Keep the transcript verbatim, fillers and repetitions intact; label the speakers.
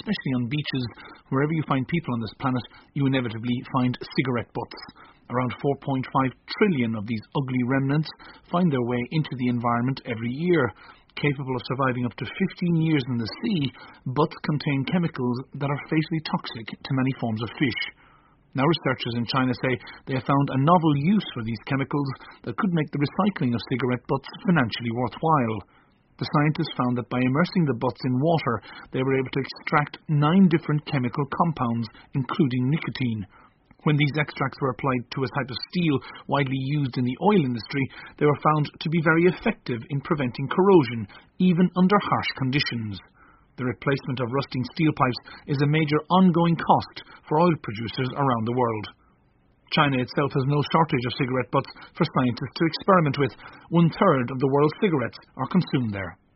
Speaker 1: especially on beaches. Wherever you find people on this planet, you inevitably find cigarette butts. Around four point five trillion of these ugly remnants find their way into the environment every year. Capable of surviving up to fifteen years in the sea, butts contain chemicals that are fatally toxic to many forms of fish. Now researchers in China say they have found a novel use for these chemicals that could make the recycling of cigarette butts financially worthwhile. The scientists found that by immersing the butts in water, they were able to extract nine different chemical compounds, including nicotine. When these extracts were applied to a type of steel widely used in the oil industry, they were found to be very effective in preventing corrosion, even under harsh conditions. The replacement of rusting steel pipes is a major ongoing cost for oil producers around the world. China itself has no shortage of cigarette butts for scientists to experiment with. One third of the world's cigarettes are consumed there.